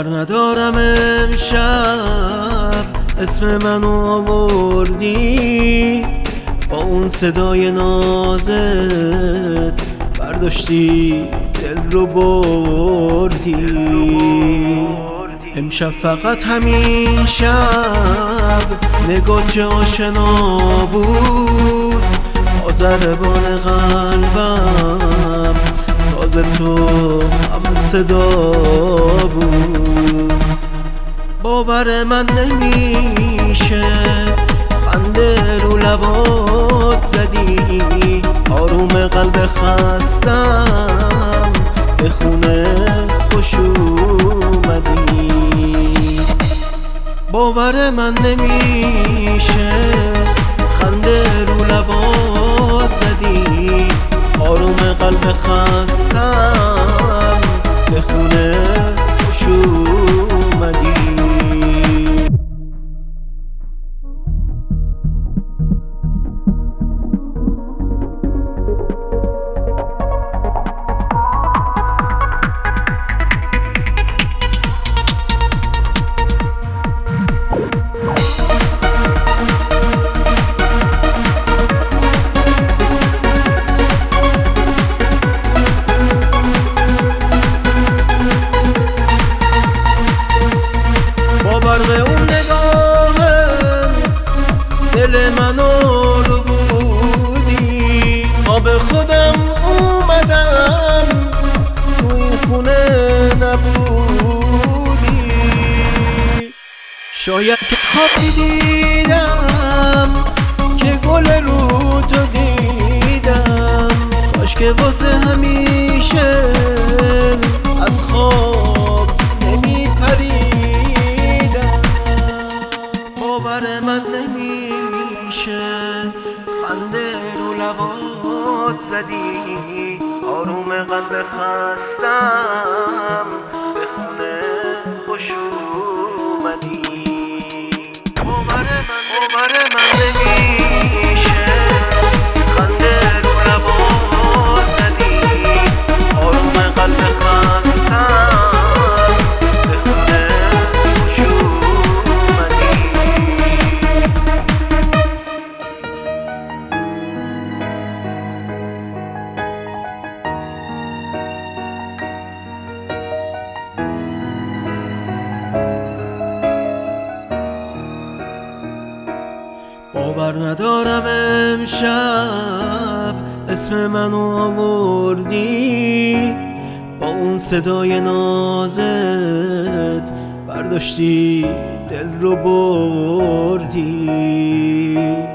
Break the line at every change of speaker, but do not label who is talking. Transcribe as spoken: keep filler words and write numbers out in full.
باور ندارم امشب اسم منو آوردی، با اون صدای نازت برداشتی دل رو بردی. امشب فقط همین شب نگات چه آشنا بود، با ضربان قلبم ساز تو هم صدا بود. باور من نمیشه خنده رو لبات زدی، آروم قلب خستم به خونه خوش اومدی. باور من نمیشه خنده رو لبات زدی، آروم قلب خستم به خونه خوش اومدی. برق اون نگاهت دل منو رو بودی، تا به خودم اومدم تو این خونه نبودی. شاید که خواب دیدم که گل رو تو دیدم، کاش که واسه همیشه از خواب نمی پریدم. باور من نمیشه خنده رو لبات زدی، آروم قلب خستم به خونه خوش اومدی. باور من باور من نمیشه خنده رو لبات زدی، آروم قلب خستم به خونه خوش اومدی. باور ندارم امشب اسم منو آوردی، با اون صدای نازت برداشتی دل رو بردی.